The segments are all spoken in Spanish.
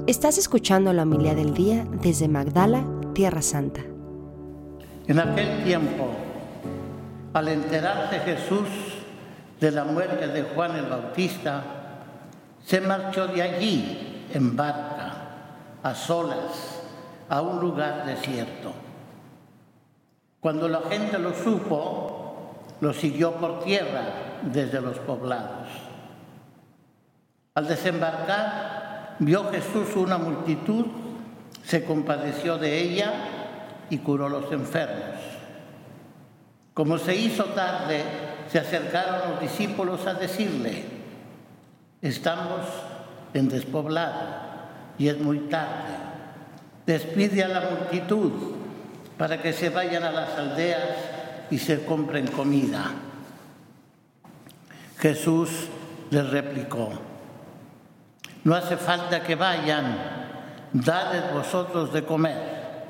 Estás escuchando la homilía del día desde Magdala, Tierra Santa. En aquel tiempo, al enterarse Jesús de la muerte de Juan el Bautista, se marchó de allí en barca, a solas, a un lugar desierto. Cuando la gente lo supo, lo siguió por tierra desde los poblados. Al desembarcar, vio Jesús una multitud, se compadeció de ella y curó los enfermos. Como se hizo tarde, se acercaron los discípulos a decirle: estamos en despoblado y es muy tarde. Despide a la multitud para que se vayan a las aldeas y se compren comida. Jesús les replicó: no hace falta que vayan, dadles vosotros de comer.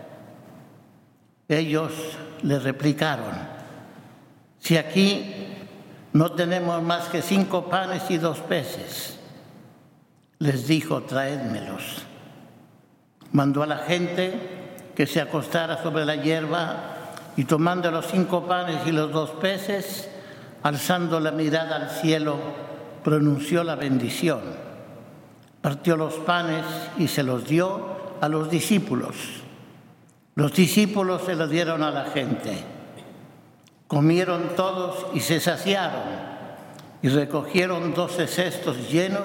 Ellos le replicaron: si aquí no tenemos más que 5 panes y 2 peces. Les dijo: traédmelos. Mandó a la gente que se acostara sobre la hierba y, tomando los 5 panes y los 2 peces, alzando la mirada al cielo, pronunció la bendición. Partió los panes y se los dio a los discípulos. Los discípulos se los dieron a la gente. Comieron todos y se saciaron, y recogieron 12 cestos llenos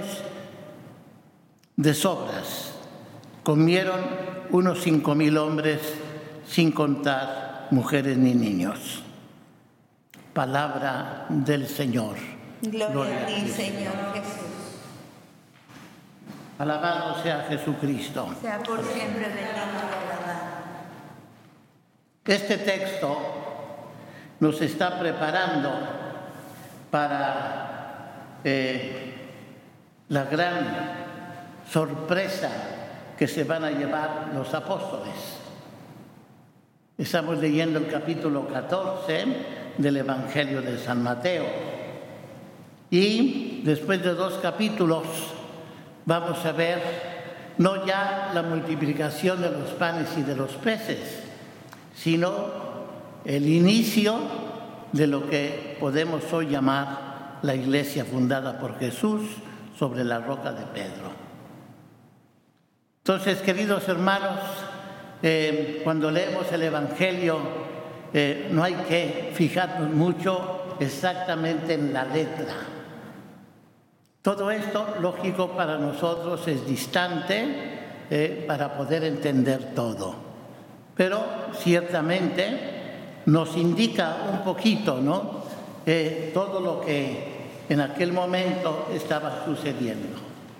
de sobras. Comieron unos 5,000 hombres, sin contar mujeres ni niños. Palabra del Señor. Gloria a ti, Señor Jesús. Alabado sea Jesucristo. Sea por siempre bendito y alabado. Este texto nos está preparando para la gran sorpresa que se van a llevar los apóstoles. Estamos leyendo el capítulo 14 del Evangelio de San Mateo. Y después de 2 capítulos vamos a ver no ya la multiplicación de los panes y de los peces, sino el inicio de lo que podemos hoy llamar la iglesia fundada por Jesús sobre la roca de Pedro. Entonces, queridos hermanos, cuando leemos el Evangelio, no hay que fijarnos mucho exactamente en la letra. Todo esto, lógico, para nosotros es distante para poder entender todo. Pero ciertamente nos indica un poquito, ¿no? Todo lo que en aquel momento estaba sucediendo.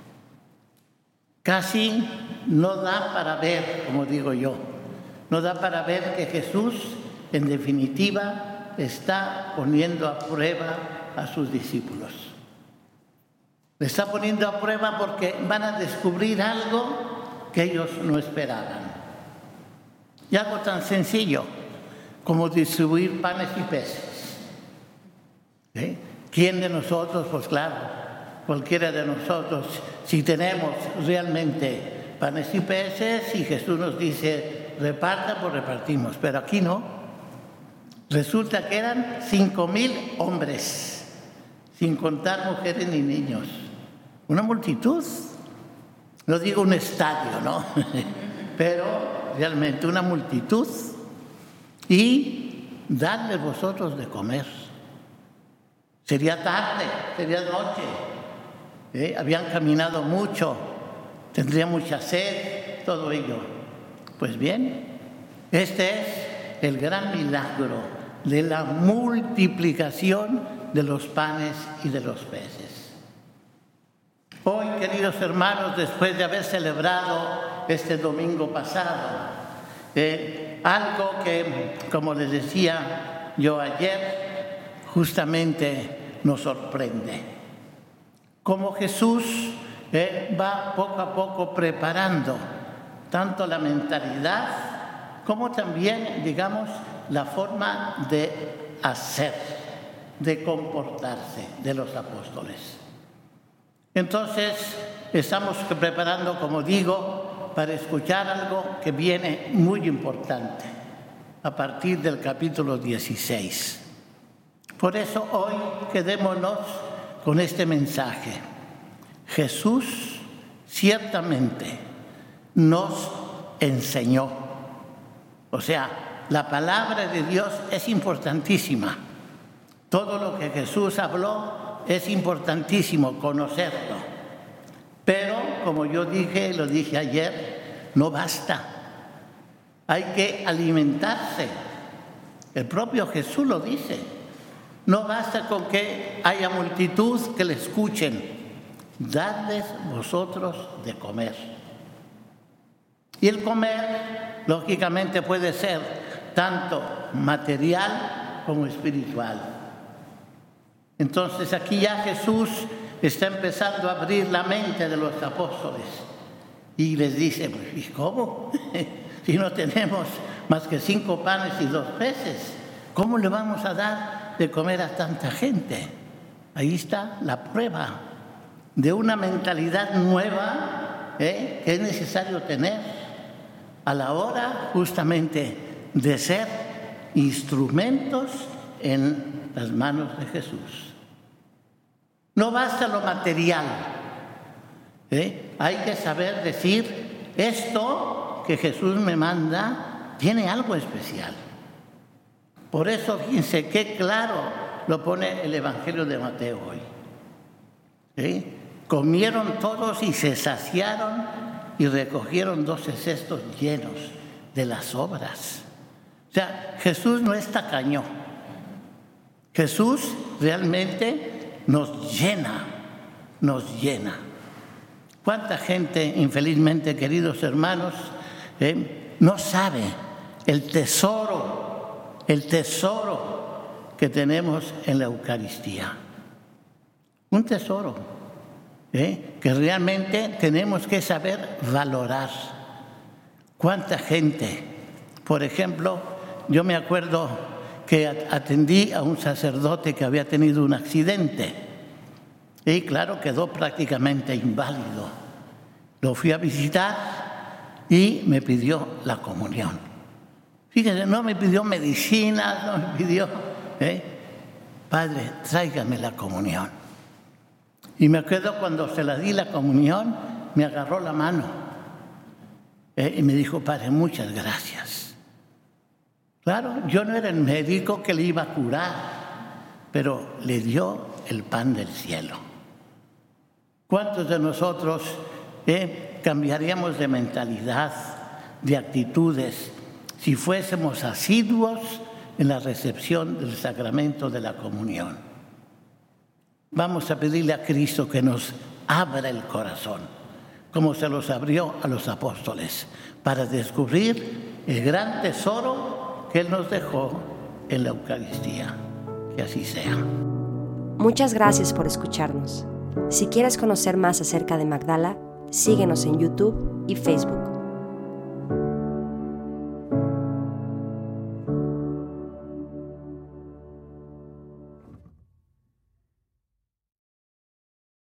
Casi no da para ver, como digo yo, no da para ver que Jesús, en definitiva, está poniendo a prueba a sus discípulos. Le está poniendo a prueba porque van a descubrir algo que ellos no esperaban. Y algo tan sencillo como distribuir panes y peces. ¿Quién de nosotros? Pues claro, cualquiera de nosotros, si tenemos realmente panes y peces y Jesús nos dice reparta, pues repartimos. Pero aquí no. Resulta que eran 5,000 hombres, sin contar mujeres ni niños. Una multitud. No digo un estadio, ¿no? Pero realmente una multitud. Y dadle vosotros de comer. Sería tarde, sería noche. Habían caminado mucho, tendría mucha sed, todo ello. Pues bien, este es el gran milagro de la multiplicación de los panes y de los peces. Hoy, queridos hermanos, después de haber celebrado este domingo pasado, algo que, como les decía yo ayer, justamente nos sorprende. Como Jesús va poco a poco preparando tanto la mentalidad como también, digamos, la forma de hacer, de comportarse de los apóstoles. Entonces, estamos preparando, como digo, para escuchar algo que viene muy importante a partir del capítulo 16. Por eso hoy quedémonos con este mensaje. Jesús ciertamente nos enseñó. O sea, la palabra de Dios es importantísima. Todo lo que Jesús habló es importantísimo conocerlo. Pero, como yo dije, lo dije ayer, no basta. Hay que alimentarse. El propio Jesús lo dice. No basta con que haya multitud que le escuchen. Dadles vosotros de comer. Y el comer, lógicamente, puede ser tanto material como espiritual. Entonces aquí ya Jesús está empezando a abrir la mente de los apóstoles y les dice, ¿y cómo? Si no tenemos más que 5 panes y 2 peces, ¿cómo le vamos a dar de comer a tanta gente? Ahí está la prueba de una mentalidad nueva que es necesario tener a la hora justamente de ser instrumentos en las manos de Jesús. No basta lo material. Hay que saber decir, esto que Jesús me manda tiene algo especial. Por eso, fíjense qué claro lo pone el Evangelio de Mateo hoy. Comieron todos y se saciaron y recogieron 12 cestos llenos de las sobras. O sea, Jesús no es tacaño. Jesús realmente nos llena. ¿Cuánta gente, infelizmente, queridos hermanos, no sabe el tesoro que tenemos en la Eucaristía? Un tesoro que realmente tenemos que saber valorar. ¿Cuánta gente? Por ejemplo, yo me acuerdo que atendí a un sacerdote que había tenido un accidente y claro, quedó prácticamente inválido. Lo fui a visitar y me pidió la comunión. Fíjense, no me pidió medicinas, no me pidió, Padre, tráigame la comunión. Y me acuerdo cuando se la di la comunión, me agarró la mano y me dijo, Padre, muchas gracias. Claro, yo no era el médico que le iba a curar, pero le dio el pan del cielo. ¿Cuántos de nosotros cambiaríamos de mentalidad, de actitudes, si fuésemos asiduos en la recepción del sacramento de la comunión? Vamos a pedirle a Cristo que nos abra el corazón, como se los abrió a los apóstoles, para descubrir el gran tesoro que Él nos dejó en la Eucaristía. Que así sea. Muchas gracias por escucharnos. Si quieres conocer más acerca de Magdala, síguenos en YouTube y Facebook.